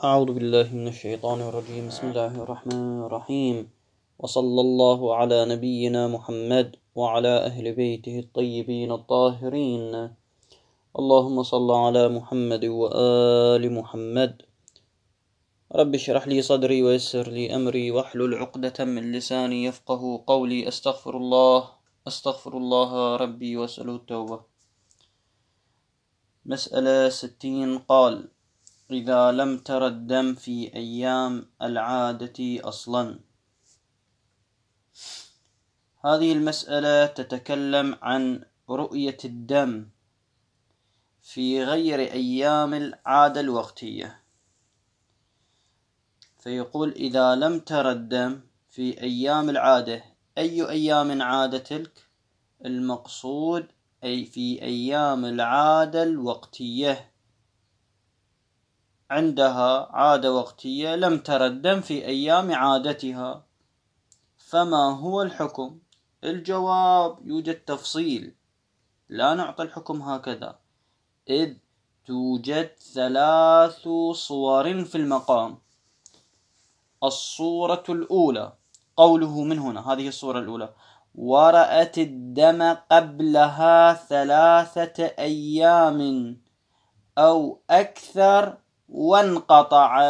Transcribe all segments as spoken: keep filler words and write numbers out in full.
أعوذ بالله من الشيطان الرجيم. بسم الله الرحمن الرحيم، وصلى الله على نبينا محمد وعلى أهل بيته الطيبين الطاهرين. اللهم صل على محمد وآل محمد. رب اشرح لي صدري ويسر لي أمري واحلل عقدة من لساني يفقه قولي. أستغفر الله أستغفر الله ربي وأسأله التوبة. مسألة ستين. قال: إذا لم تر الدم في أيام العادة أصلا. هذه المسألة تتكلم عن رؤية الدم في غير أيام العادة الوقتية، فيقول: إذا لم تر الدم في أيام العادة. أي أيام عادة تلك؟ المقصود أي في أيام العادة الوقتية، عندها عادة وقتية لم تر الدم في أيام عادتها، فما هو الحكم؟ الجواب: يوجد تفصيل، لا نعطي الحكم هكذا، إذ توجد ثلاث صور في المقام. الصورة الأولى قوله من هنا، هذه الصورة الأولى: ورأت الدم قبلها ثلاثة أيام أو أكثر وانقطع،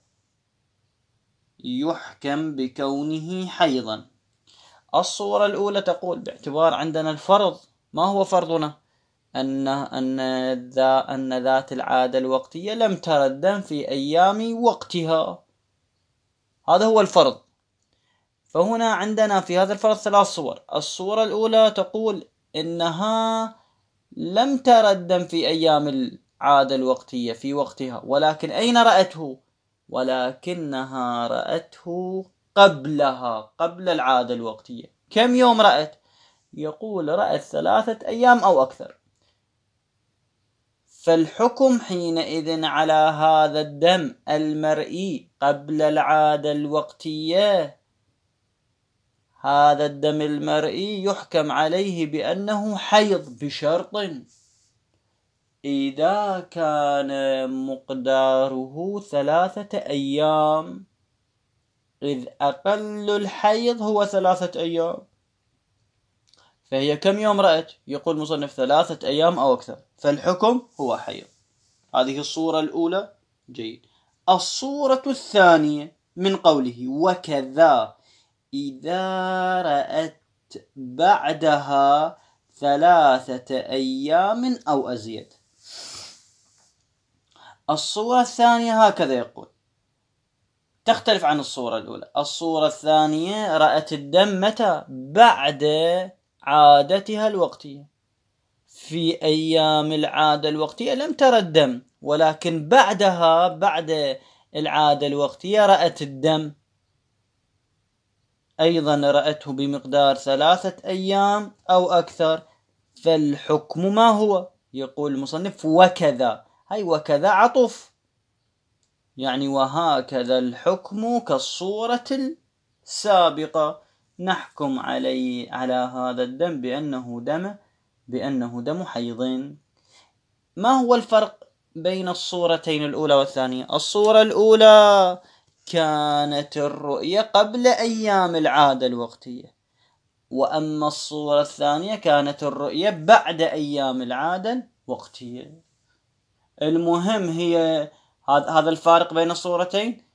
يحكم بكونه حيضا. الصورة الأولى تقول باعتبار عندنا الفرض. ما هو فرضنا؟ أن أن ذا أن ذات العادة الوقتية لم تر الدم في أيام وقتها، هذا هو الفرض. فهنا عندنا في هذا الفرض ثلاث صور. الصورة الأولى تقول إنها لم تر الدم في أيام العادة الوقتية في وقتها، ولكن أين رأته؟ ولكنها رأته قبلها، قبل العادة الوقتية. كم يوم رأت؟ يقول: رأت ثلاثة أيام أو أكثر. فالحكم حينئذ على هذا الدم المرئي قبل العادة الوقتية، هذا الدم المرئي يحكم عليه بأنه حيض، بشرط: إذا كان مقداره ثلاثة أيام، إذ أقل الحيض هو ثلاثة أيام. فهي كم يوم رأت؟ يقول مصنف: ثلاثة أيام أو أكثر، فالحكم هو حيض. هذه الصورة الأولى. جيد. الصورة الثانية من قوله: وكذا إذا رأت بعدها ثلاثة أيام أو أزيد. الصورة الثانية هكذا يقول، تختلف عن الصورة الأولى. الصورة الثانية رأت الدم متى؟ بعد عادتها الوقتية. في أيام العادة الوقتية لم ترى الدم، ولكن بعدها، بعد العادة الوقتية، رأت الدم أيضا، رأته بمقدار ثلاثة أيام أو أكثر. فالحكم ما هو؟ يقول المصنف: وكذا. هاي وكذا عطف، يعني وهكذا الحكم كالصورة السابقة، نحكم عليه على هذا الدم بأنه دم بأنه دم حيض. ما هو الفرق بين الصورتين الأولى والثانية؟ الصورة الأولى كانت الرؤية قبل أيام العادة الوقتية، وأما الصورة الثانية كانت الرؤية بعد أيام العادة الوقتية. المهم هي هذا الفارق بين الصورتين،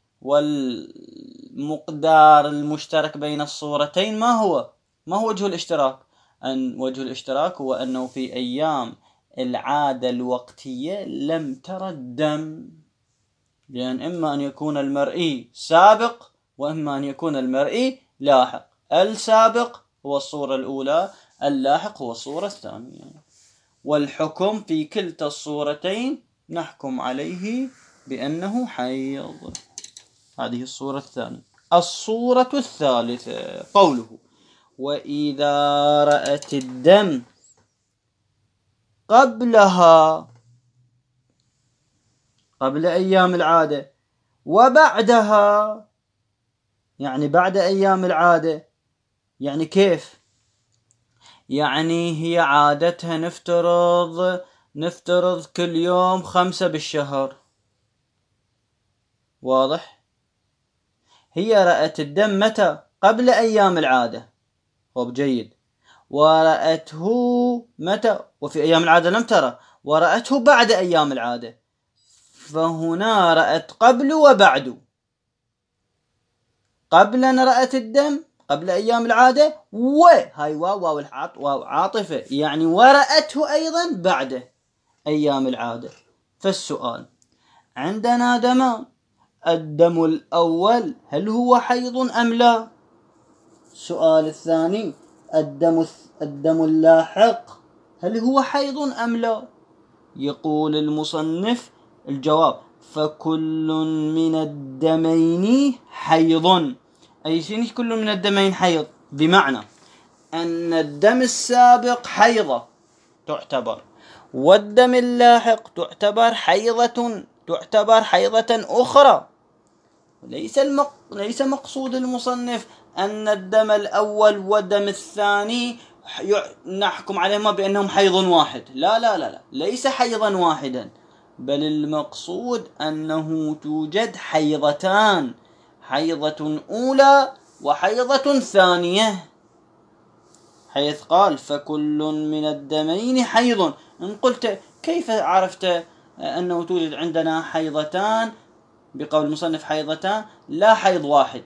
والمقدار المشترك بين الصورتين ما هو؟ ما هو وجه الاشتراك؟ أن وجه الاشتراك هو أنه في أيام العادة الوقتية لم ترى الدم، لأن إما أن يكون المرئي سابق وإما أن يكون المرئي لاحق. السابق هو الصورة الأولى، اللاحق هو الصورة الثانية. والحكم في كلتا الصورتين نحكم عليه بأنه حيض. هذه الصورة الثانية. الصورة الثالثة قوله: وإذا رأت الدم قبلها، قبل أيام العادة، وبعدها، يعني بعد أيام العادة. يعني كيف؟ يعني هي عادتها نفترض نفترض كل يوم خمسة بالشهر، واضح؟ هي رأت الدم متى؟ قبل أيام العادة. طب جيد. ورأته متى؟ وفي أيام العادة لم ترى. ورأته بعد أيام العادة، فهنا رأت قبل وبعد. قبل أن رأت الدم قبل أيام العادة، وهاي واو واو واو عاطفة، يعني ورأته أيضا بعد أيام العادة. فالسؤال: عندنا دمان، الدم الأول هل هو حيض أم لا؟ السؤال الثاني: الدم الدم اللاحق هل هو حيض أم لا؟ يقول المصنف الجواب: فكل من الدمين حيض. أي شيء كل من الدمين حيض؟ بمعنى أن الدم السابق حيضة تعتبر، والدم اللاحق تعتبر حيضة تعتبر حيضة أخرى. ليس المق... ليس مقصود المصنف أن الدم الأول والدم الثاني نحكم عليهما بأنهم حيض واحد. لا لا لا لا، ليس حيضا واحدا، بل المقصود أنه توجد حيضتان، حيضة أولى وحيضة ثانية، حيث قال: فكل من الدمين حيض. إن قلت: كيف عرفت أنه توجد عندنا حيضتان؟ بقول المصنف حيضتان، لا حيض واحد،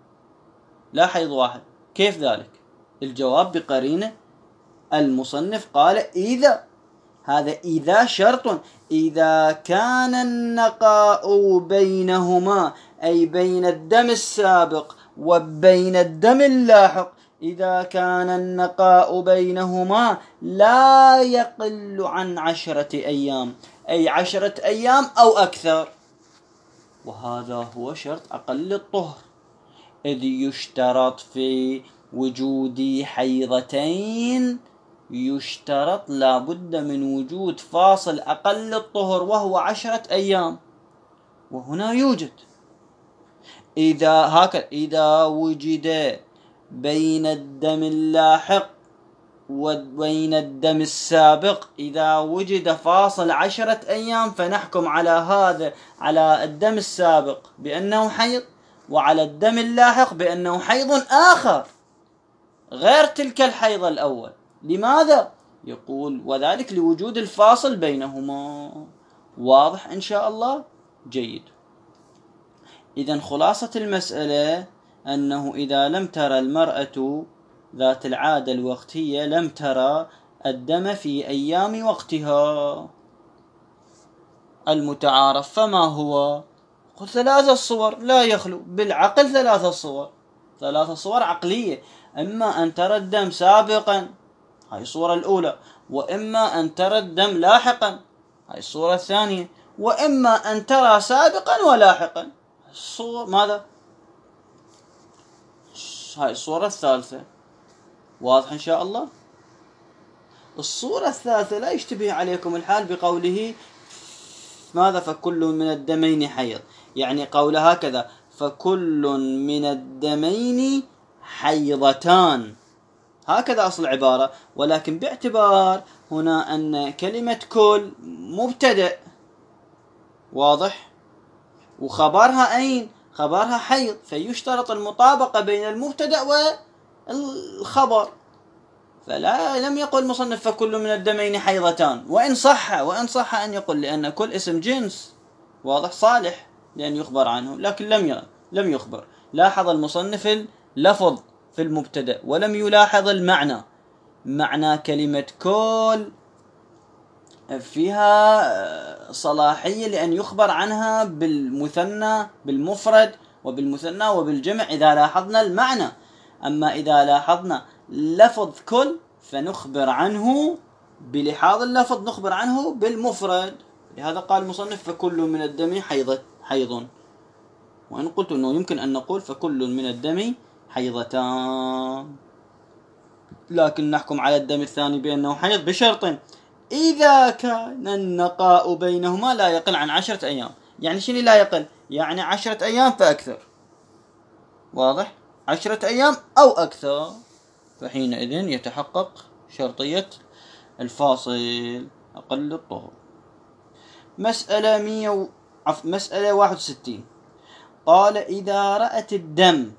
لا حيض واحد. كيف ذلك؟ الجواب بقرينة. المصنف قال: إذا، هذا إذا شرط، إذا كان النقاء بينهما، أي بين الدم السابق وبين الدم اللاحق، إذا كان النقاء بينهما لا يقل عن عشرة أيام، أي عشرة أيام أو أكثر. وهذا هو شرط أقل الطهر، إذ يشترط في وجود حيضتين، يشترط لابد من وجود فاصل أقل الطهر وهو عشرة أيام، وهنا يوجد. إذا هكذا إذا وجد بين الدم اللاحق وبين الدم السابق، إذا وجد فاصل عشرة أيام، فنحكم على هذا على الدم السابق بأنه حيض، وعلى الدم اللاحق بأنه حيض آخر غير تلك الحيض الأول. لماذا؟ يقول: وذلك لوجود الفاصل بينهما. واضح إن شاء الله؟ جيد. إذن خلاصة المسألة أنه إذا لم ترى المرأة ذات العادة الوقتية، لم ترى الدم في أيام وقتها المتعارف، فما هو؟ قل ثلاثة صور، لا يخلو بالعقل ثلاثة صور، ثلاثة صور عقلية: إما أن ترى الدم سابقا، هاي الصورة الأولى، وإما أن ترى الدم لاحقا، هاي الصورة الثانية، وإما أن ترى سابقا ولاحقا، الصور ماذا؟ هاي الصورة الثالثة. واضح إن شاء الله؟ الصورة الثالثة لا يشتبه عليكم الحال بقوله ماذا؟ فكل من الدمين حيض، يعني قول هكذا: فكل من الدمين حيضتان، هكذا أصل العبارة، ولكن باعتبار هنا أن كلمة كل مبتدأ، واضح، وخبرها أين؟ خبرها حيض، فيشترط المطابقة بين المبتدأ والخبر، فلا لم يقل مصنف فكل من الدمين حيضتان، وإن صح وإن صح أن يقول، لأن كل اسم جنس، واضح، صالح لأن يخبر عنه، لكن لم لم يخبر. لاحظ المصنف اللفظ في المبتدأ ولم يلاحظ المعنى. معنى كلمة كل فيها صلاحية لأن يخبر عنها بالمثنى بالمفرد وبالمثنى وبالجمع إذا لاحظنا المعنى. أما إذا لاحظنا لفظ كل فنخبر عنه بلحاظ اللفظ، نخبر عنه بالمفرد. لهذا قال المصنف فكل من الدم حيض حيض، وإن قلت أنه يمكن أن نقول فكل من الدم حيضتان، لكن نحكم على الدم الثاني بأنه حيض بشرط: إذا كان النقاء بينهما لا يقل عن عشرة أيام. يعني شنو لا يقل؟ يعني عشرة أيام فأكثر، واضح، عشرة أيام أو أكثر، فحينئذ يتحقق شرطية الفاصل أقل الطهر. مسألة مية و... مسألة واحد وستين: قال إذا رأت الدم.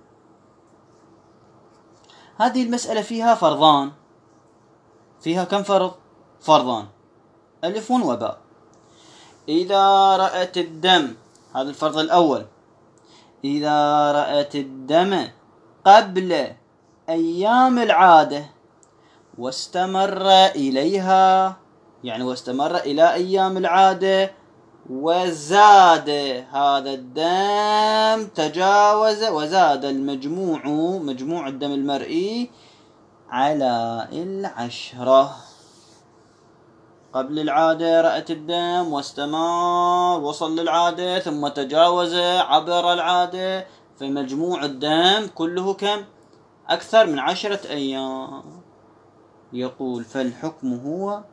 هذه المسألة فيها فرضان، فيها كم فرض؟ فرضان، ألف وباء. إذا رأت الدم، هذا الفرض الأول، إذا رأت الدم قبل أيام العادة واستمر إليها، يعني واستمر إلى أيام العادة، وزاد هذا الدم، تجاوز وزاد المجموع، مجموع الدم المرئي على العشرة. قبل العادة رأت الدم واستمر، وصل للعادة، ثم تجاوز عبر العادة، فمجموع الدم كله كم؟ أكثر من عشرة أيام. يقول فالحكم هو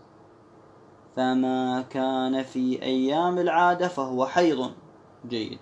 فما كان في أيام العادة فهو حيض. جيد.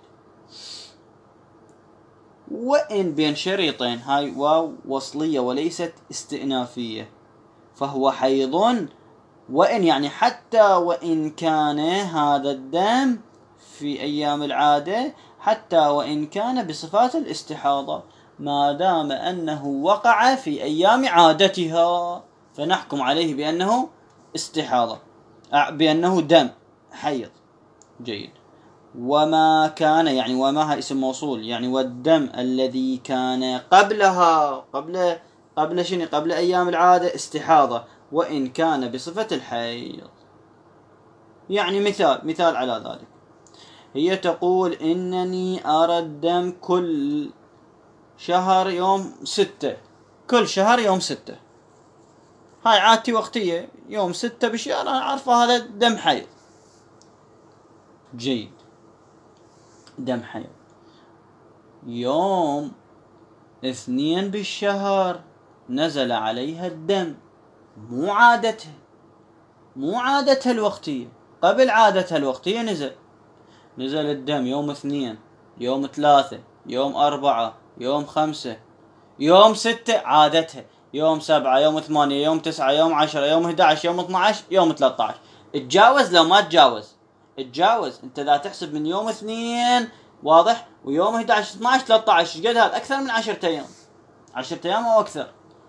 وإن بين شريطين، هاي واو وصلية وليست استئنافية، فهو حيض، وإن يعني حتى وإن كان هذا الدم في أيام العادة، حتى وإن كان بصفات الاستحاضة، ما دام أنه وقع في أيام عادتها فنحكم عليه بأنه استحاضة، بأنه دم حيض. جيد. وما كان، يعني وما اسم موصول، يعني والدم الذي كان قبلها، قبل قبل شنو؟ قبل أيام العادة استحاضة، وإن كان بصفة الحيض. يعني مثال مثال على ذلك، هي تقول إنني أرى الدم كل شهر يوم ستة، كل شهر يوم ستة، هاي عادتي وقتية، يوم ستة بالشهر أنا عارفة هذا دم حيض. جيد. دم حيض. يوم اثنين بالشهر نزل عليها الدم، مو عادتها، مو عادتها الوقتية، قبل عادتها الوقتية نزل نزل الدم يوم اثنين، يوم ثلاثة، يوم أربعة، يوم خمسة، يوم ستة عادتها، يوم سبعة، يوم ثمانية، يوم تسعة، يوم عشرة، يوم إحدى عشر، يوم اثنى عشر، يوم ثلاثة عشر. اتجاوز لو ما تجاوز؟ اتجاوز. انت لا تحسب من يوم اثنين، واضح، ويوم إحدى عشر، اثنى عشر، ثلاثة عشر، قد هذا أكثر من عشرة أيام، عشرة أيام أو أكثر.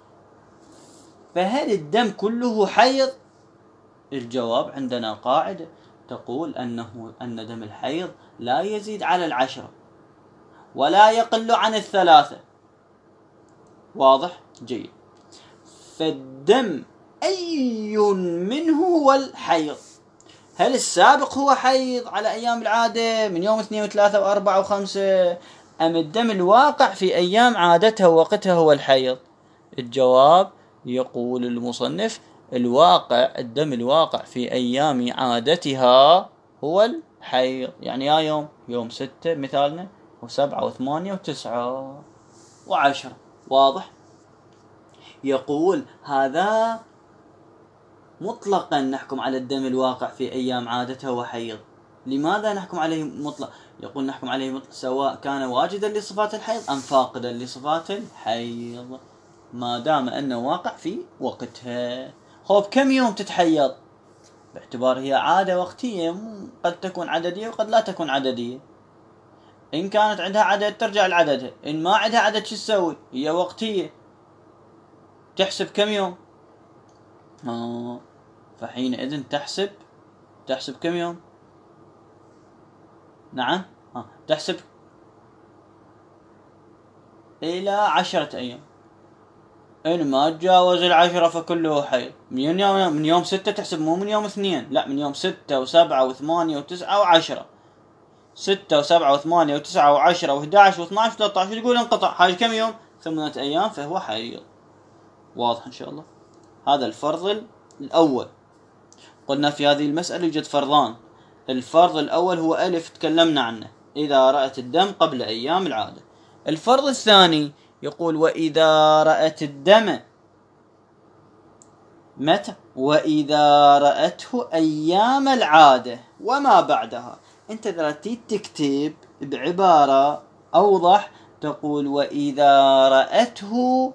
فهل الدم كله حيض؟ الجواب عندنا قاعدة تقول أنه أن دم الحيض لا يزيد على العشرة ولا يقل عن الثلاثة. واضح؟ جيد. فالدم أي منه هو الحيض؟ هل السابق هو حيض على أيام العادة من يوم اثنين وثلاثة وأربعة وخمسة، أم الدم الواقع في أيام عادتها ووقتها هو الحيض؟ الجواب يقول المصنف الواقع، الدم الواقع في أيام عادتها هو الحيض. يعني يا يوم يوم ستة مثالنا، وسبعة وثمانية وتسعة وعشرة. واضح؟ يقول هذا مطلقا نحكم على الدم الواقع في أيام عادتها هو حيض. لماذا نحكم عليه مطلق؟ يقول نحكم عليه مطلق سواء كان واجدا لصفات الحيض أم فاقدا لصفات الحيض، ما دام أنه واقع في وقتها. خوب كم يوم تتحيض؟ باعتبار هي عادة وقتية، قد تكون عددية وقد لا تكون عددية. إن كانت عندها عدد ترجع لعددها، إن ما عندها عدد شو تسوي؟ هي وقتية، تحسب كم يوم؟ آه فحينئذ تحسب تحسب كم يوم؟ نعم آه. تحسب إلى عشرة أيام. إن ما تجاوز العشرة فكله حيض. من يوم من يوم ستة تحسب، مو من يوم اثنين، لا، من يوم ستة وسبعة وثمانية وتسعة وعشرة. ستة وسبعة وثمانية وتسعة وعشرة وإحدى عشر واثنى عشر وثلاثة عشر، يقول انقطع هاي كم يوم؟ ثمانية أيام، فهو حيض. واضح إن شاء الله. هذا الفرض الأول. قلنا في هذه المسألة يوجد فرضان. الفرض الأول هو ألف تكلمنا عنه، إذا رأت الدم قبل أيام العادة. الفرض الثاني يقول وإذا رأت الدم متى؟ وإذا رأته أيام العادة وما بعدها. أنت إذا تكتب بعبارة أوضح تقول وإذا رأته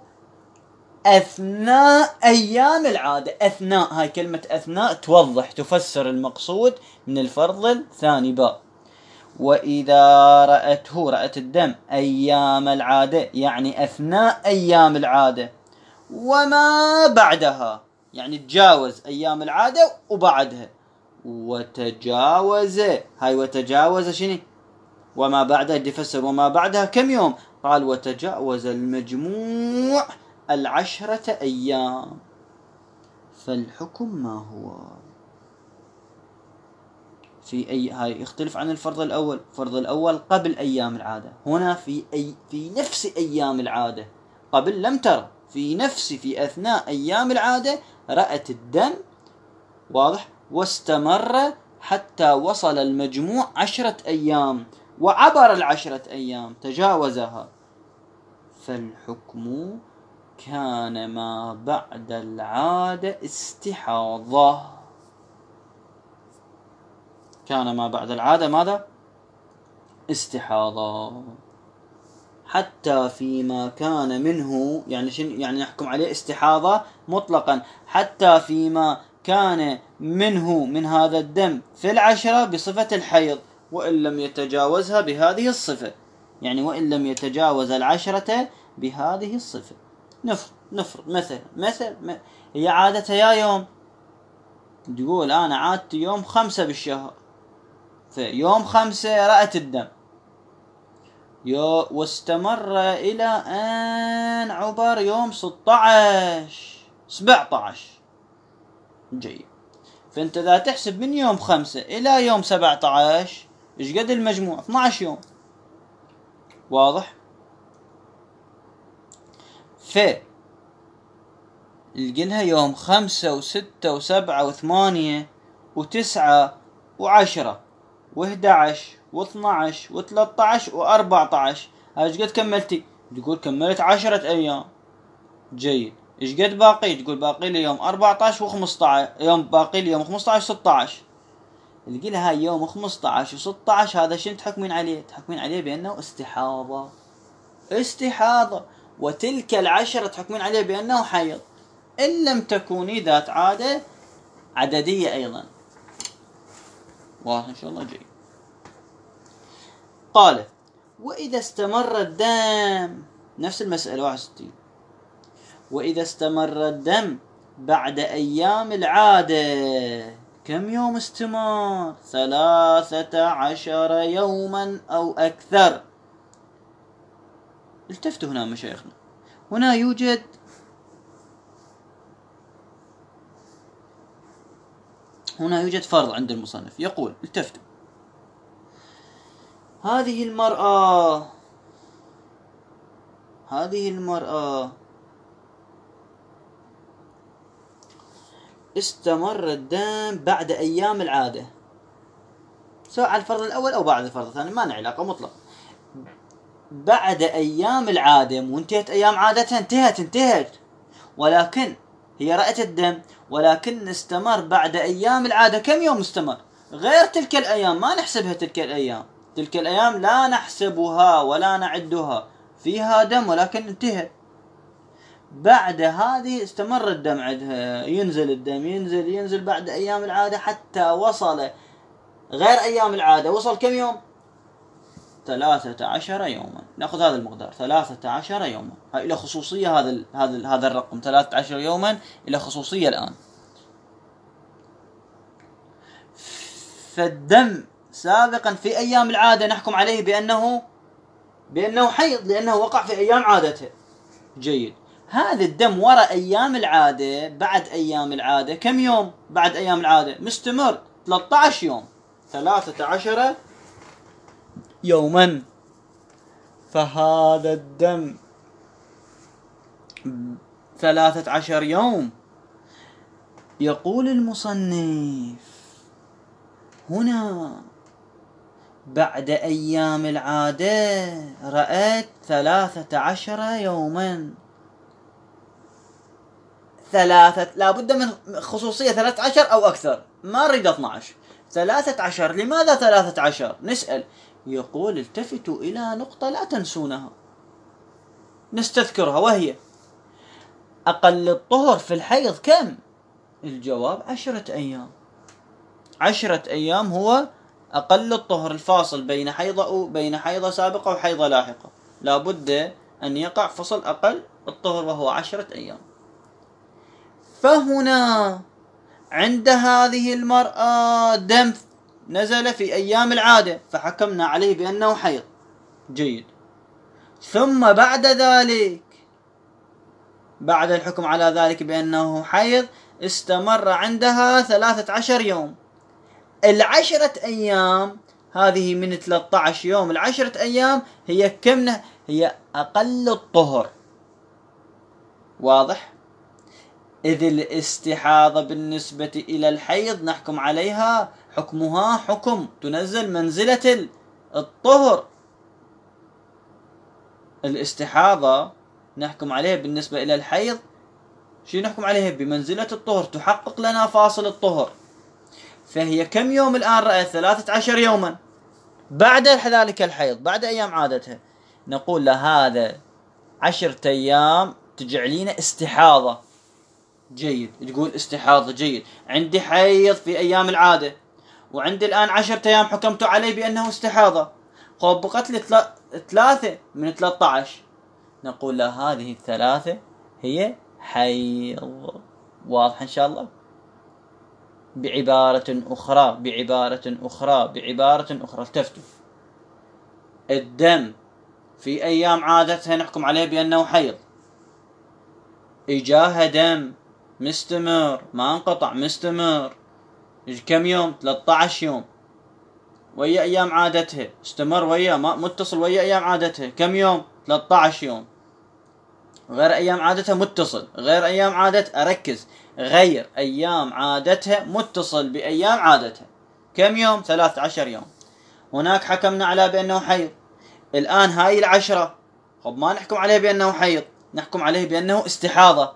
أثناء أيام العادة. أثناء، هاي كلمة أثناء توضح تفسر المقصود من الفرض الثاني باء. وإذا رأته رأت الدم أيام العادة يعني أثناء أيام العادة وما بعدها يعني تجاوز أيام العادة وبعدها وتجاوز هاي وتجاوز شنو وما بعدها يفسر وما بعدها كم يوم قال وتجاوز المجموع العشرة أيام فالحكم ما هو في أي هاي يختلف عن الفرض الأول. الفرض الأول قبل أيام العادة، هنا في أي في نفس أيام العادة. قبل لم ترى، في نفس في أثناء أيام العادة رأت الدم واضح واستمر حتى وصل المجموع عشرة أيام وعبر العشرة أيام تجاوزها، فالحكم كان ما بعد العادة استحاضة. كان ما بعد العادة ماذا؟ استحاضة. حتى فيما كان منه يعني شن يعني نحكم عليه استحاضة مطلقا حتى فيما كان منه من هذا الدم في العشرة بصفة الحيض وإن لم يتجاوزها بهذه الصفة، يعني وإن لم يتجاوز العشرة بهذه الصفة. نفرض نفرض مثلا مثل هي عادتها يا يوم، تقول أنا عادتي يوم خمسة بالشهر، في يوم خمسة رأت الدم يو واستمر إلى أن عبر يوم ستة عشر سبعة عشر. جيد. فأنت إذا تحسب من يوم خمسة إلى يوم سبعة عشر إيش قد المجموع؟ اثنا عشر يوم. واضح؟ في لقينها يوم خمسة وستة وسبعة وثمانية وتسعة وعشرة واحد عشر واثنى عشر وثلاثة عشر وأربعة عشر. ايش قد كملتي؟ تقول كملت عشرة أيام. جيد. ايش قد باقي؟ تقول باقي لي يوم أربعة عشر وخمسة عشر، يوم باقي لي يوم خمسة عشر ستة عشر. تلقي لها هاي يوم خمسة عشر وستة عشر هذا شنو تحكمين عليه؟ تحكمين عليه بأنه استحاضة. استحاضة. وتلك العشرة تحكمين عليه بأنه حيض إن لم تكوني ذات عادة عددية أيضا. واضح إن شاء الله. جيد. قال وإذا استمر الدم، نفس المسألة واحد وستين، وإذا استمر الدم بعد أيام العادة كم يوم استمر؟ ثلاثة عشر يوما أو أكثر. التفتوا هنا مشايخنا، هنا يوجد هنا يوجد فرض عند المصنف يقول التفتوا هذه المرأة هذه المرأة استمر الدم بعد أيام العادة، سواء على الفرض الأول أو بعد الفرض الثاني ما له علاقة مطلق. بعد أيام العادة وانتهت أيام عادتها انتهت انتهت ولكن هي رأت الدم ولكن استمر بعد أيام العادة كم يوم استمر؟ غير تلك الأيام ما نحسبها. تلك الأيام تلك الأيام لا نحسبها ولا نعدها، فيها دم ولكن انتهت. بعد هذه استمر الدم عندها، ينزل الدم ينزل ينزل بعد أيام العادة حتى وصل غير أيام العادة. وصل كم يوم؟ ثلاثة عشر يوما. نأخذ هذا المقدار ثلاثة عشر يوما. هاي إلى خصوصية هذا هذا هذا الرقم ثلاثة عشر يوما إلى خصوصية الآن. فالدم سابقا في أيام العادة نحكم عليه بأنه بأنه حيض لأنه وقع في أيام عادته. جيد. هذا الدم وراء أيام العادة بعد أيام العادة كم يوم؟ بعد أيام العادة مستمر ثلاثة عشر يوم، ثلاثة عشر يوما. فهذا الدم ثلاثة عشر يوم. يقول المصنف هنا بعد أيام العادة رأت ثلاثة عشر يوما. ثلاثة لابد من خصوصية ثلاثة عشر أو أكثر، ما نريد اثنا عشر. ثلاثة عشر. لماذا ثلاثة عشر؟ نسأل. يقول التفتوا إلى نقطة لا تنسونها نستذكرها، وهي أقل الطهر في الحيض كم؟ الجواب عشرة أيام. عشرة أيام هو أقل الطهر الفاصل بين حيضة بين حيضة سابقة وحيضة لاحقة، لا بد أن يقع فصل أقل الطهر وهو عشرة أيام. فهنا عند هذه المرأة دم نزل في أيام العادة فحكمنا عليه بأنه حيض. جيد. ثم بعد ذلك، بعد الحكم على ذلك بأنه حيض، استمر عندها ثلاثة عشر يوم. العشرة أيام هذه من ثلاثة عشر يوم، العشرة أيام هي كم؟ هي أقل الطهر. واضح؟ إذ الاستحاضة بالنسبة إلى الحيض نحكم عليها حكمها حكم تنزل منزلة الطهر. الاستحاضة نحكم عليها بالنسبة إلى الحيض شو نحكم عليها؟ بمنزلة الطهر، تحقق لنا فاصل الطهر. فهي كم يوم الآن رأت؟ ثلاثة عشر يوما بعد ذلك الحيض، بعد أيام عادتها. نقول له هذا عشرة أيام تجعلين استحاضة. جيد. تقول استحاضة. جيد. عندي حيض في أيام العادة وعندي الآن عشرة أيام حكمت عليه بأنه استحاضة. خب بقت لي ثلاثة من ثلاثة عشر. نقول له هذه الثلاثة هي حيض. واضح إن شاء الله؟ بعبارة أخرى بعبارة أخرى بعبارة أخرى التفتوا. الدم في أيام عادتها نحكم عليه بأنه حيض. إجاها دم مستمر ما انقطع مستمر. كم يوم؟ ثلاثة عشر يوم ويا أيام عادتها. استمر ويا ما متصل ويا أيام عادتها. كم يوم؟ ثلاثة عشر يوم. غير أيام عادتها متصل. غير أيام عادتها أركز غير أيام عادتها متصل بأيام عادتها. كم يوم؟ ثلاثة عشر يوم. هناك حكمنا على بأنه حيض. الآن هاي العشرة خب ما نحكم عليه بأنه حيض، نحكم عليه بأنه استحاضة.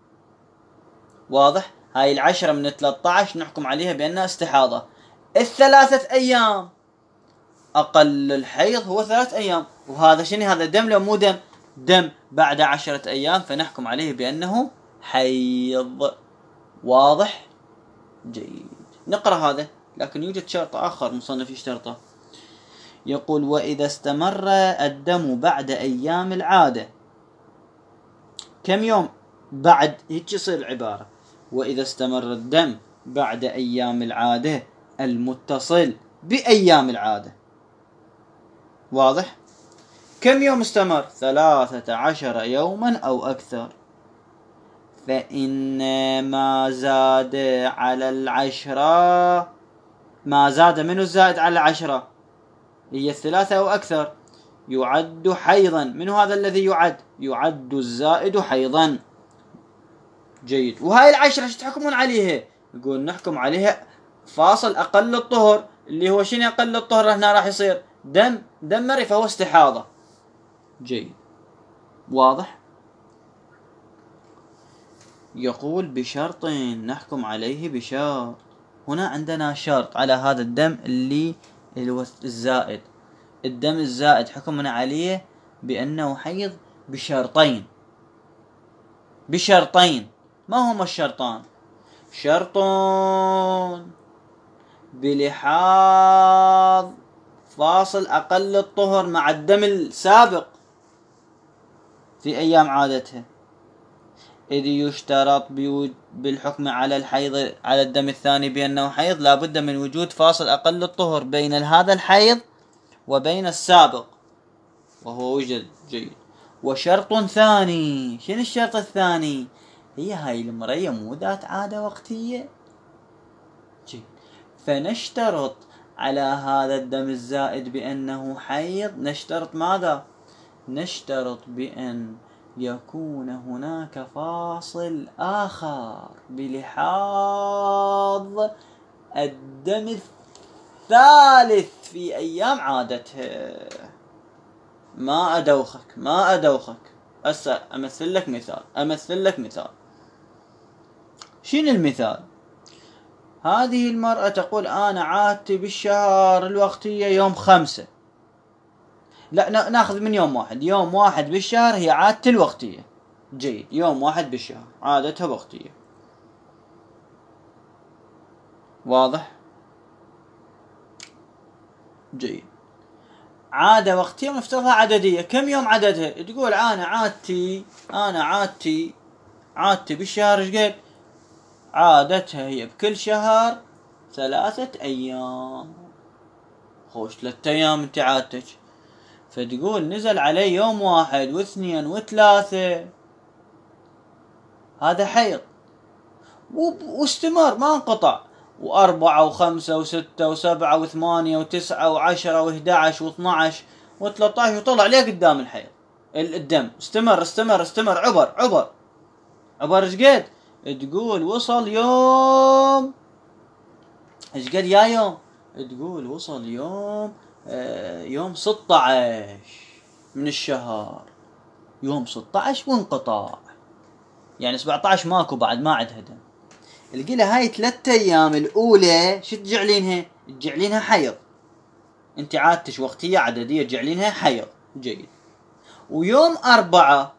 واضح؟ هاي العشرة من ثلاثة عشر نحكم عليها بأنها استحاضة. الثلاثة أيام أقل الحيض هو ثلاث أيام. وهذا شنو؟ هذا دم لو مو دم؟ دم بعد عشرة أيام فنحكم عليه بأنه حيض. واضح؟ جيد. نقرأ هذا. لكن يوجد شرط آخر مصنف يشترطه، يقول وإذا استمر الدم بعد أيام العادة. كم يوم بعد؟ هيك يصير العبارة وإذا استمر الدم بعد أيام العادة المتصل بأيام العادة. واضح؟ كم يوم استمر؟ ثلاثة عشر يوما أو أكثر. فإن ما زاد على العشرة، ما زاد منه الزائد على العشرة هي الثلاثة أو أكثر يعد حيضا. من هذا الذي يعد؟ يعد الزائد حيضا. جيد. وهاي العشرة شو تحكمون عليها؟ يقول نحكم عليها فاصل أقل الطهر اللي هو شنو أقل الطهر؟ هنا راح يصير دم دم مري فهو استحاضة. جيد. واضح؟ يقول بشرط نحكم عليه بشرط. هنا عندنا شرط على هذا الدم اللي هو الزائد. الدم الزائد حكمنا عليه بأنه حيض بشرطين. بشرطين. ما هما الشرطان؟ شرط بلحاظ فاصل أقل الطهر مع الدم السابق في أيام عادتها، إذ يشترط بالحكم على الحيض على الدم الثاني بأنه حيض لا بد من وجود فاصل أقل الطهر بين هذا الحيض وبين السابق وهو وجد. جيد. وشرط ثاني. شنو الشرط الثاني؟ هي هاي المرية مو ذات عادة وقتية. جيد. فنشترط على هذا الدم الزائد بأنه حيض، نشترط ماذا؟ نشترط بأن يكون هناك فاصل آخر بلحاظ الدم الثالث في أيام عادتها. ما أدوخك ما أدوخك هسه أمثل لك مثال أمثل لك مثال شنو المثال؟ هذه المرأة تقول أنا عادتي بالشهر الوقتية يوم خمسة. لا ناخذ من يوم واحد. يوم واحد بالشهر هي عادتي الوقتية. جيد. يوم واحد بالشهر عادتها وقتية. واضح؟ جيد. عادة وقتية ونفترضها عددية. كم يوم عددها؟ تقول أنا عادتي أنا عادتي عادتي بالشهر إيش قد؟ عادتها هي بكل شهر ثلاثة أيام. خوش ثلاثة أيام أنت عادتك، فتقول نزل علي يوم واحد واثنين وثلاثة، هذا حيض واستمر ما انقطع، وأربعة وخمسة وستة وسبعة وثمانية وتسعة وعشرة وإحدى عشر واثنى عشر وثلاثة عشر وطلع ليه قدام الحيض الدم، استمر استمر استمر عبر عبر عبر ايش قد؟ تقول وصل يوم ايش قد يا يوم؟ تقول وصل يوم آه يوم ستة عشر من الشهر، يوم ستة عشر وانقطاع، يعني سبعة عشر ماكو بعد ما عندها دم. القيلة هاي ثلاثة ايام الاولى شو تجعلينها؟ تجعلينها حيض، انت عادتش وقتية عددية تجعلينها حيض. جيد. ويوم اربعة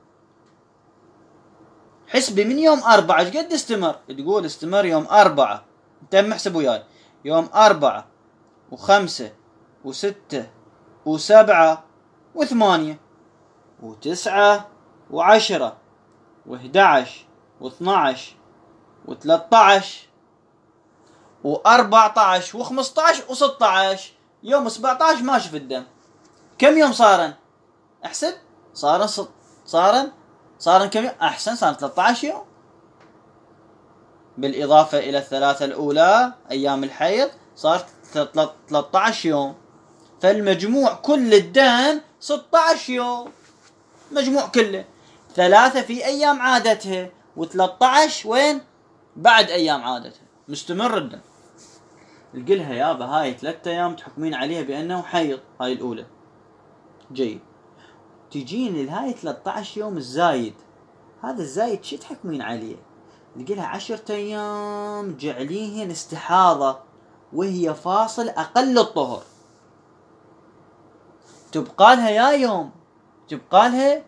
حسبي من يوم اربعة ايش قد استمر؟ تقول استمر يوم اربعة، انت محسب وياي، يوم اربعة وخمسة وستة وسبعة وثمانية وتسعة وعشرة واحدى عشر واثنى عشر وثلاثة عشر وأربعة عشر وخمسة عشر وستة عشر، يوم سبعة عشر ماشي في الدم. كم يوم صارن؟ احسب. صارن ست صارن صارن كم يوم؟ احسن، صارن ثلاثة عشر يوم بالاضافة الى الثلاثة الاولى ايام الحيض صار ثلاثة عشر يوم، فالمجموع كل الدم ستة عشر يوم، مجموع كله ثلاثة في ايام عادتها وثلاثة عشر وين؟ بعد ايام عادتها مستمر الدم. القلها يابا هاي ثلاثة ايام تحكمين عليها بانه حيض، هاي الاولى. جيد. تجين لهاي ثلاثة عشر يوم الزايد، هذا الزايد شو تحكمين عليه؟ القلها عشرة ايام جعليهن استحاضة وهي فاصل اقل الطهر، تبقى لها يا يوم تبقى لها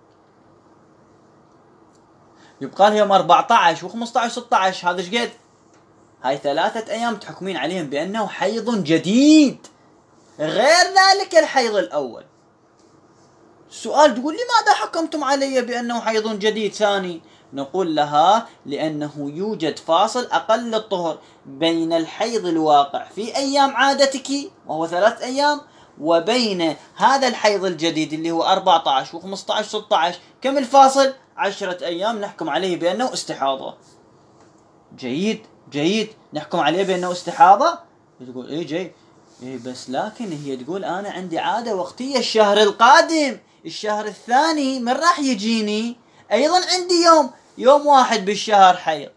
يبقى لها يوم أربعة عشر و15 و16، هذا ايش قد؟ هاي ثلاثة ايام تحكمين عليهم بانه حيض جديد غير ذلك الحيض الاول. السؤال تقول لماذا حكمتم علي بانه حيض جديد ثاني؟ نقول لها لانه يوجد فاصل اقل الطهر بين الحيض الواقع في ايام عادتك وهو ثلاث ايام وبين هذا الحيض الجديد اللي هو أربعة عشر و15 و16. كم الفاصل؟ عشرة ايام نحكم عليه بانه استحاضة. جيد جيد، نحكم عليه بانه استحاضة. تقول ايه جيد إيه، بس لكن هي تقول انا عندي عادة وقتية الشهر القادم الشهر الثاني من راح يجيني ايضا عندي يوم يوم واحد بالشهر حيض.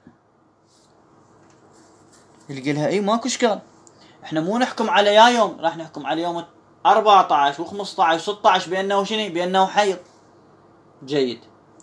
يلقي لها اي ماكو اشكال، احنا مو نحكم على يا يوم، راح نحكم على يوم أربعة عشر و15 و16 بانه شنو؟ بانه حيض. جيد.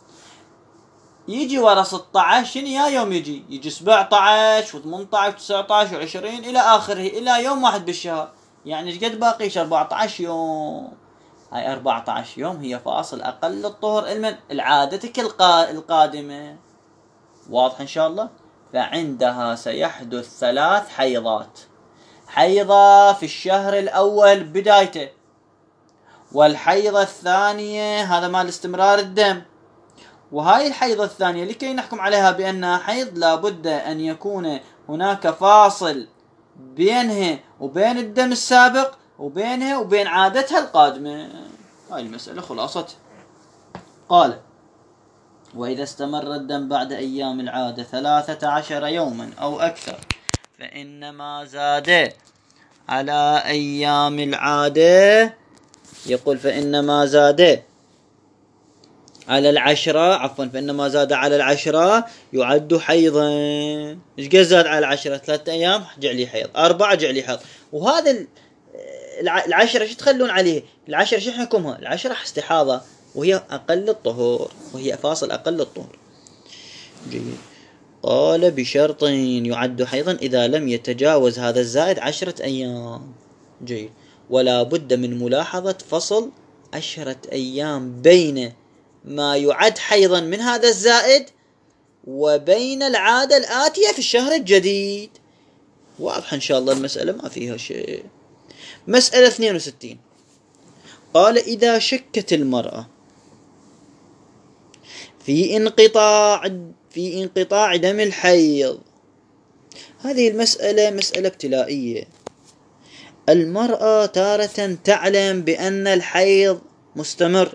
يجي ورا ستة عشر شنو يا يوم؟ يجي يجي سبعة عشر و18 و19 و20 الى اخره الى يوم واحد بالشهر، يعني ايش قد باقيش؟ أربعة عشر يوم. هاي أربعة عشر يوم هي فاصل اقل الطهر المن العادتك القا... القادمة. واضح ان شاء الله؟ فعندها سيحدث ثلاث حيضات، حيضة في الشهر الاول بدايته، والحيضة الثانية هذا مال استمرار الدم، وهاي الحيضة الثانية لكي نحكم عليها بأنها حيض لابد أن يكون هناك فاصل بينها وبين الدم السابق وبينها وبين عادتها القادمة. هاي المسألة خلاصتها. قال وإذا استمر الدم بعد أيام العادة ثلاثة عشر يوما أو أكثر فإنما زاد على أيام العادة، يقول فإنما زاد على العشرة عفوا فإنما زاد على العشرة يعد حيضا. إيش قد زاد على العشرة؟ ثلاثة أيام جعلي حيض، أربعة جعلي حيض. وهذا العشرة شو تخلون عليه؟ العشرة شو حكمها؟ العشرة استحاضة وهي أقل الطهور، وهي فاصل أقل الطهور. جيد. قال بشرط يعد حيضا إذا لم يتجاوز هذا الزائد عشرة أيام. جيد. ولا بد من ملاحظة فصل عشرة أيام بين ما يعد حيضا من هذا الزائد وبين العادة الآتية في الشهر الجديد. واضح إن شاء الله المسألة ما فيها شيء. مسألة اثنين وستين قال إذا شكت المرأة في انقطاع في انقطاع دم الحيض. هذه المسألة مسألة ابتلائية. المرأة تارة تعلم بأن الحيض مستمر،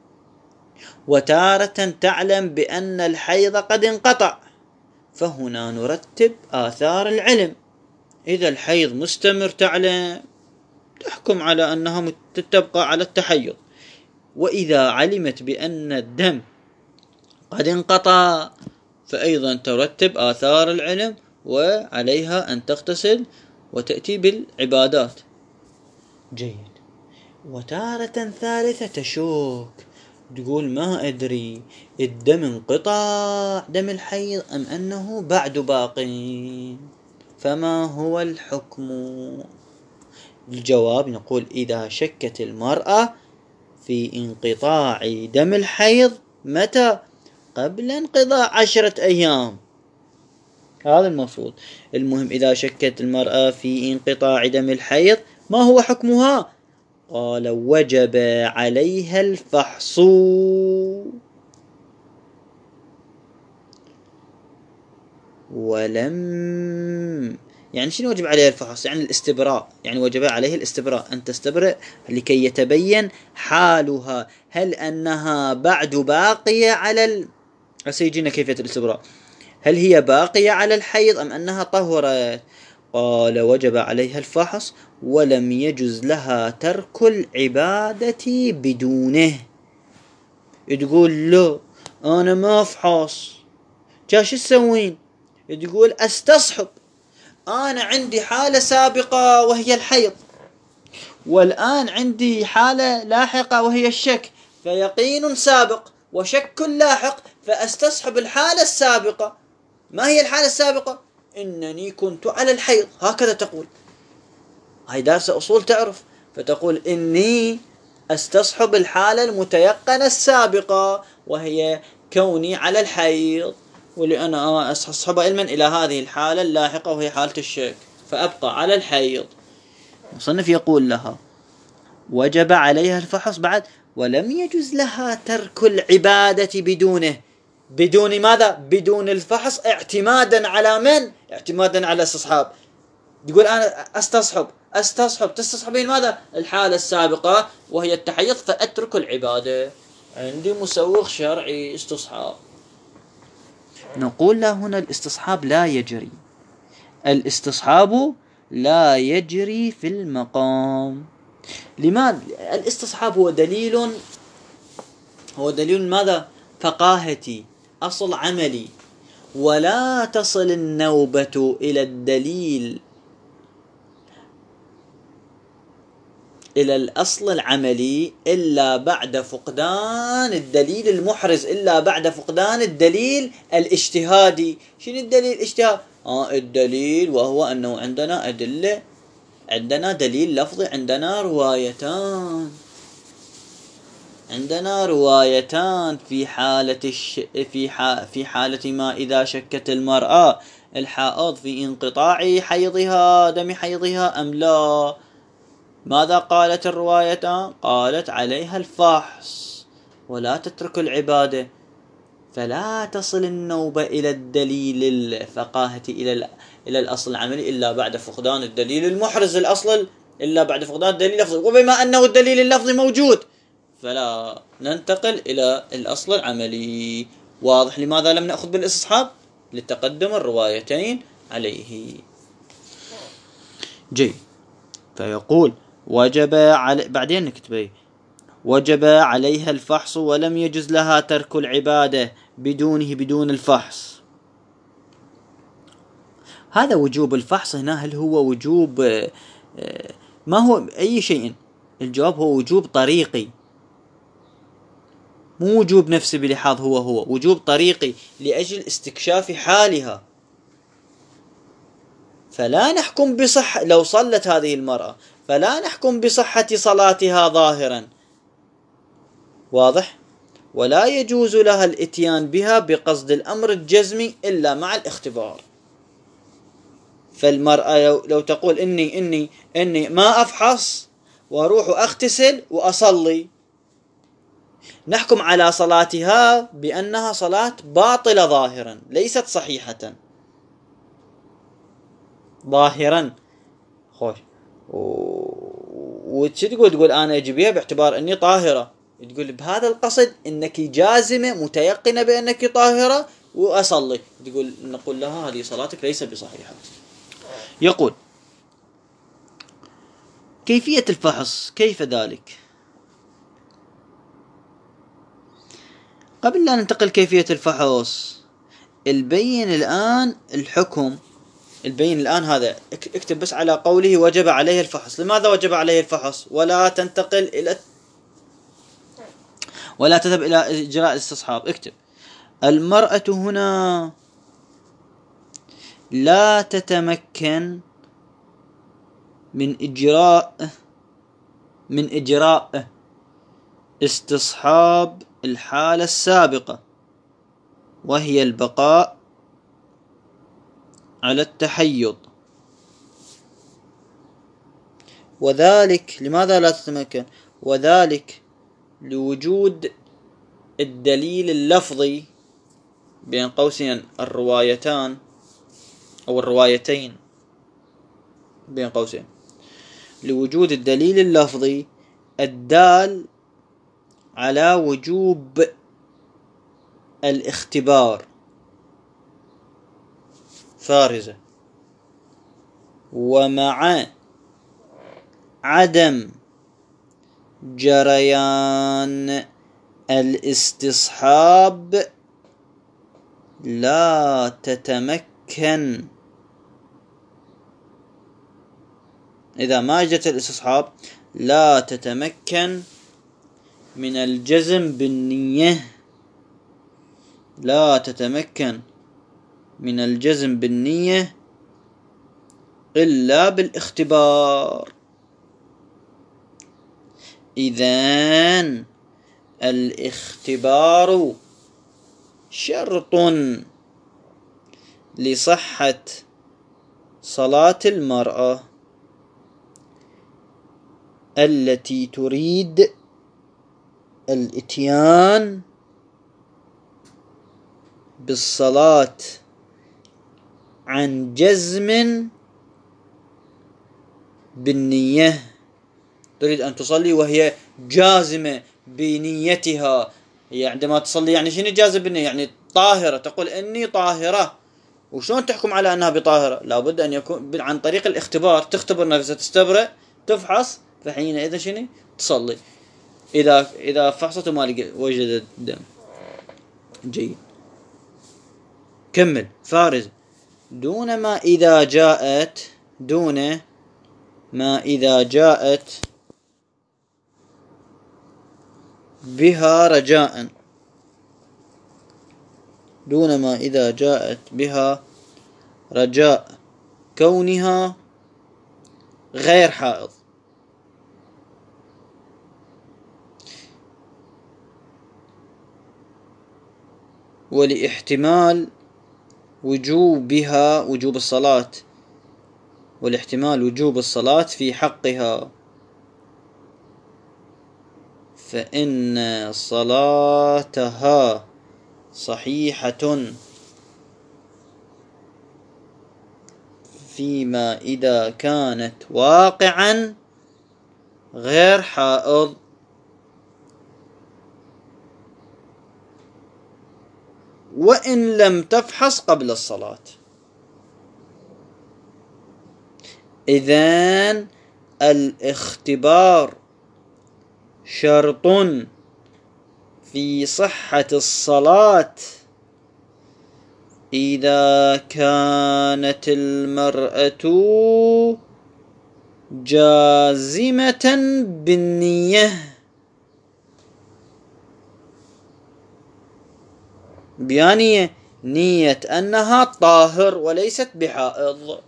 وتارة تعلم بأن الحيض قد انقطع، فهنا نرتب آثار العلم. إذا الحيض مستمر تعلم تحكم على أنها تبقى على التحيض، وإذا علمت بأن الدم قد انقطع فأيضا ترتب آثار العلم وعليها أن تغتسل وتأتي بالعبادات. جيد. وتارة ثالثة تشوك، تقول ما أدري الدم انقطع دم الحيض أم أنه بعد باقي، فما هو الحكم؟ الجواب نقول إذا شكت المرأة في انقطاع دم الحيض متى؟ قبل انقضاء عشرة أيام، هذا المفروض. المهم إذا شكت المرأة في انقطاع دم الحيض ما هو حكمها؟ قال وجب عليها الفحص ولم، يعني شنو وجب عليها الفحص؟ يعني الاستبراء، يعني وجب عليه الاستبراء، أن تستبرئ لكي يتبين حالها، هل أنها بعد باقية على ال... سيجينا كيفية الاستبراء، هل هي باقية على الحيض أم أنها طهرت؟ قال وجب عليها الفحص ولم يجز لها ترك العبادة بدونه. تقول له أنا ما أفحص، جاش تسوين؟ تقول أستصحب، أنا عندي حالة سابقة وهي الحيض، والآن عندي حالة لاحقة وهي الشك، فيقين سابق وشك لاحق، فأستصحب الحالة السابقة. ما هي الحالة السابقة؟ إنني كنت على الحيض، هكذا تقول. هاي دارس أصول تعرف، فتقول إني أستصحب الحالة المتيقنة السابقة وهي كوني على الحيض، ولأنا أستصحب علما إلى هذه الحالة اللاحقة وهي حالة الشك، فأبقى على الحيض. مصنف يقول لها وجب عليها الفحص بعد ولم يجوز لها ترك العبادة بدونه. بدون ماذا؟ بدون الفحص، اعتمادا على من؟ اعتمادا على استصحاب. يقول أنا أستصحب أستصحب تستصحبين ماذا؟ الحالة السابقة وهي التحيض، فأترك العبادة، عندي مسوغ شرعي استصحاب. نقول له هنا الاستصحاب لا يجري، الاستصحاب لا يجري في المقام. لماذا؟ الاستصحاب هو دليل، هو دليل ماذا؟ فقاهتي، أصل عملي، ولا تصل النوبة إلى الدليل إلى الأصل العملي إلا بعد فقدان الدليل المحرز، إلا بعد فقدان الدليل الاجتهادي. شنو الدليل الاجتهادي؟ آه الدليل وهو أنه عندنا أدلة، عندنا دليل لفظي، عندنا روايتان، عندنا روايتان في حالة الش... في ح... في حالة ما إذا شكت المرأة الحائض في انقطاع حيضها دم حيضها أم لا. ماذا قالت الروايتان؟ قالت عليها الفحص ولا تترك العبادة، فلا تصل النوبة إلى الدليل الفقاهة إلى ال... إلى الأصل العملي إلا بعد فقدان الدليل المحرز الأصل، إلا بعد فقدان الدليل اللفظي. وبما أنه الدليل اللفظي موجود فلا ننتقل إلى الأصل العملي. واضح لماذا لم نأخذ بالاستصحاب؟ لتقدم الروايتين عليه. جيد. فيقول وجب علي، بعدين نكتبه وجب عليها الفحص ولم يجز لها ترك العبادة بدونه، بدون الفحص. هذا وجوب الفحص هنا، هل هو وجوب ما هو أي شيء؟ الجواب هو وجوب طريقي، مو وجوب نفسي بلحاظ، هو هو وجوب طريقي لأجل استكشاف حالها. فلا نحكم بصحة، لو صلت هذه المرأة فلا نحكم بصحة صلاتها ظاهرا، واضح؟ ولا يجوز لها الاتيان بها بقصد الأمر الجزمي إلا مع الاختبار. فالمرأة لو, لو تقول إني إني إني ما أفحص، وأروح أغتسل وأصلي، نحكم على صلاتها بأنها صلاة باطلة ظاهرا ليست صحيحة ظاهرا. خوش وش تقول؟ تقول أنا أجيبها باعتبار أني طاهرة، تقول بهذا القصد أنك جازمة متيقنة بأنك طاهرة وأصلي، تقول نقول لها هذه صلاتك ليس بصحيحة. يقول كيفية الفحص كيف ذلك؟ قبل لا ننتقل كيفية الفحص البين الآن الحكم، البين الآن هذا اكتب بس على قوله وجب عليه الفحص. لماذا وجب عليه الفحص؟ ولا تنتقل إلى ولا تذهب إلى إجراء الاستصحاب. اكتب المرأة هنا لا تتمكن من إجراء من إجراء استصحاب الحالة السابقة، وهي البقاء على التحيض. وذلك لماذا لا تتمكن؟ وذلك لوجود الدليل اللفظي بين قوسين الروايتان أو الروايتين بين قوسين، لوجود الدليل اللفظي الدال على وجوب الاختبار فارزة، ومع عدم جريان الاستصحاب لا تتمكن. إذا ما جت الاستصحاب لا تتمكن من الجزم بالنية، لا تتمكن من الجزم بالنية إلا بالاختبار. إذن الاختبار شرط لصحة صلاة المرأة التي تريد الاتيان بالصلاة عن جزم بالنية، تريد أن تصلي وهي جازمة بنيتها. هي عندما تصلي يعني شنو جازم بالنية؟ يعني طاهرة، تقول إني طاهرة. وشلون تحكم على أنها بطاهرة؟ لابد أن يكون عن طريق الاختبار، تختبر نفسها، تستبرئ، تفحص، فحينئذ شنو تصلي. إذا إذا فحصت وما وجدت الدم. جيد، كمل فارز. دون ما إذا جاءت دون ما إذا جاءت بها رجاء دون ما إذا جاءت بها رجاء كونها غير حائض. ولاحتمال وجوبها وجوب الصلاة والاحتمال وجوب الصلاة في حقها، فإن صلاتها صحيحة فيما إذا كانت واقعا غير حائض. وإن لم تفحص قبل الصلاة. إذن الاختبار شرط في صحة الصلاة إذا كانت المرأة جازمة بالنية، بيانية نية أنها طاهر وليست بحائض.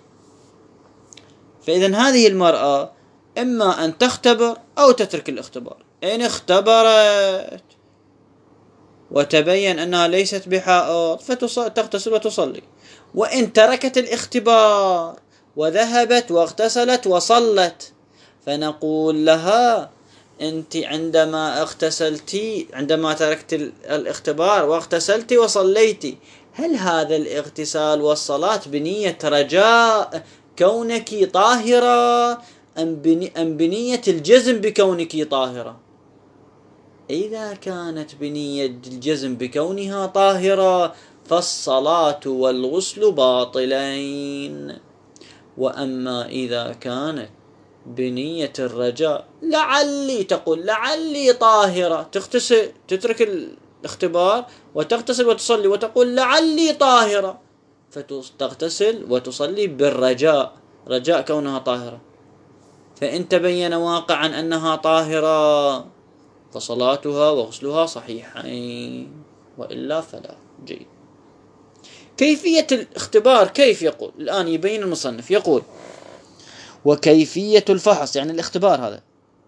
فإذن هذه المرأة إما أن تختبر أو تترك الاختبار. إن اختبرت وتبين أنها ليست بحائض فتغتسل وتصلي، وإن تركت الاختبار وذهبت واغتسلت وصلت فنقول لها أنت عندما اغتسلتي، عندما تركت الاختبار واغتسلتي وصليتي، هل هذا الاغتسال والصلاة بنية رجاء كونك طاهرة أم بنية الجزم بكونك طاهرة؟ إذا كانت بنية الجزم بكونها طاهرة فالصلاة والغسل باطلين. وأما إذا كانت بنية الرجاء، لعلي تقول لعلي طاهرة، تغتسل، تترك الاختبار وتغتسل وتصلي وتقول لعلي طاهرة، فتغتسل وتصلي بالرجاء، رجاء كونها طاهرة، فإن تبين واقعا أنها طاهرة فصلاتها وغسلها صحيحين، وإلا فلا. جيد. كيفية الاختبار كيف؟ يقول الآن يبين المصنف، يقول وكيفية الفحص، يعني الاختبار هذا،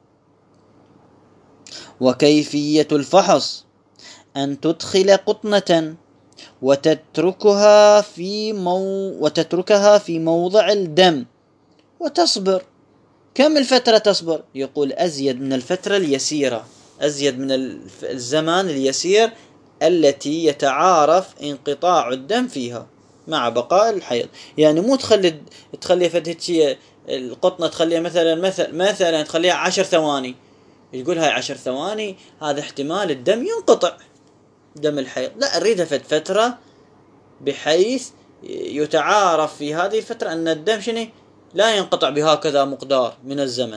وكيفية الفحص أن تدخل قطنة وتتركها في مو وتتركها في موضع الدم وتصبر. كم الفترة تصبر؟ يقول أزيد من الفترة اليسيرة، أزيد من الزمان اليسير التي يتعارف انقطاع الدم فيها مع بقاء الحيض. يعني مو تخلي تخلي فتحتية القطنة تخليها مثلا مثلا مثلا تخليها عشر ثواني، يقول هاي عشر ثواني هذا احتمال الدم ينقطع، دم الحيض، لا، أريدها فترة بحيث يتعارف في هذه الفترة أن الدم شنو لا ينقطع بهكذا مقدار من الزمن.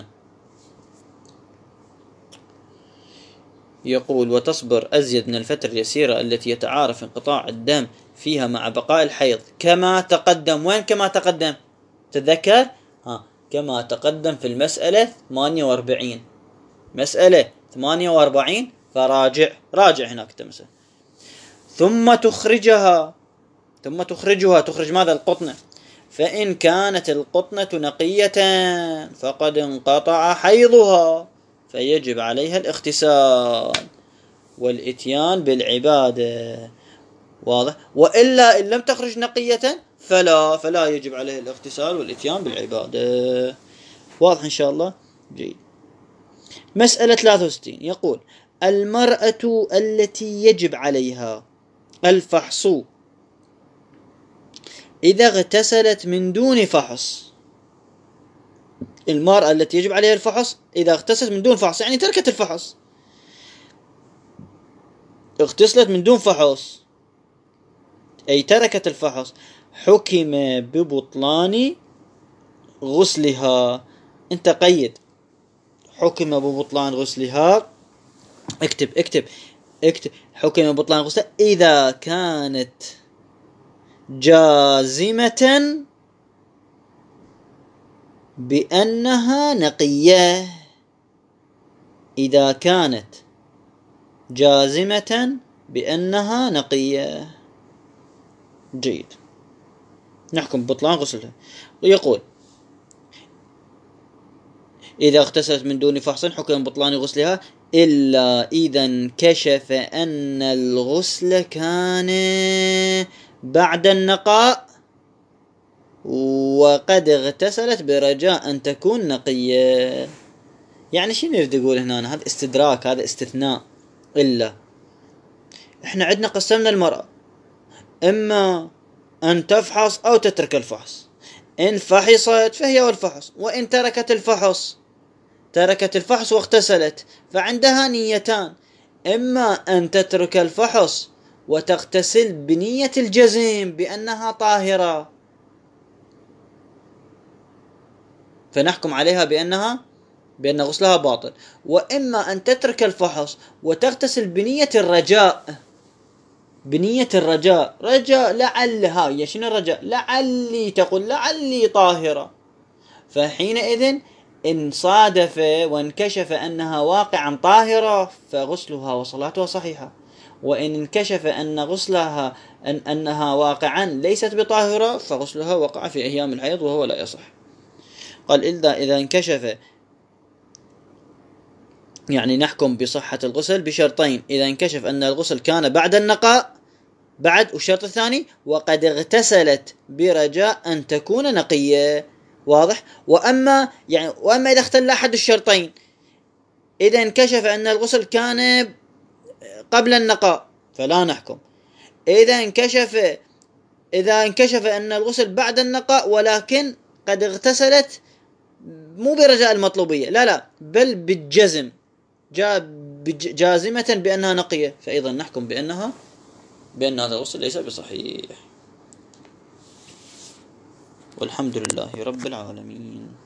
يقول وتصبر أزيد من الفترة اليسيرة التي يتعارف انقطاع الدم فيها مع بقاء الحيض كما تقدم. وين كما تقدم؟ تذكر ها كما تقدم في المسألة ثمانية وأربعين، مسألة ثمانية وأربعين، فراجع راجع هناك تمسك. ثم تخرجها ثم تخرجها تخرج ماذا؟ القطنة. فإن كانت القطنة نقية فقد انقطع حيضها فيجب عليها الاغتسال والاتيان بالعبادة. واضح؟ وإلا إن لم تخرج نقية فلا فلا يجب عليه الاغتسال والاتيان بالعبادة. واضح إن شاء الله؟ جيد. مسألة ثلاثة وستين يقول المرأة التي يجب عليها الفحص إذا اغتسلت من دون فحص. المرأة التي يجب عليها الفحص إذا اغتسلت من دون فحص، يعني تركت الفحص، اغتسلت من دون فحص أي تركت الفحص، حكم ببطلان غسلها. انت قيد حكم ببطلان غسلها، اكتب اكتب اكتب حكم ببطلان غسلها إذا كانت جازمة بأنها نقية. إذا كانت جازمة بأنها نقية. جيد. نحكم ببطلان غسلها. ويقول إذا اغتسلت من دون فحص حكم ببطلان غسلها إلا إذا انكشف أن الغسل كان بعد النقاء وقد اغتسلت برجاء أن تكون نقية. يعني شنو يريد يقول هنا؟ هذا استدراك، هذا استثناء. إلا احنا عندنا قسمنا المرأة إما أن تفحص أو تترك الفحص. إن فحصت فهي والفحص، وإن تركت الفحص تركت الفحص واغتسلت فعندها نيتان، إما أن تترك الفحص وتغتسل بنية الجزم بأنها طاهرة فنحكم عليها بأنها بأن غسلها باطل، وإما أن تترك الفحص وتغتسل بنية الرجاء، بنية الرجاء، رجاء لعلها، يا شنو الرجاء؟ لعلي، تقول لعلي طاهرة، فحينئذ إن صادف وانكشف أنها واقعا طاهرة فغسلها وصلاتها صحيحة، وإن انكشف أن غسلها أن أنها واقعا ليست بطاهرة فغسلها وقع في أيام الحيض وهو لا يصح. قال إذا إذا انكشف، يعني نحكم بصحة الغسل بشرطين: إذا انكشف أن الغسل كان بعد النقاء، بعد، والشرط الثاني وقد اغتسلت برجاء أن تكون نقية. واضح. وأما يعني وأما إذا اختل أحد الشرطين، إذا انكشف أن الغسل كان قبل النقاء فلا نحكم. إذا انكشف إذا انكشف أن الغسل بعد النقاء ولكن قد اغتسلت مو برجاء المطلوبية، لا لا بل بالجزم، جاء جازمة بأنها نقية، فأيضا نحكم بأنها بأن هذا الغسل ليس بصحيح. والحمد لله رب العالمين.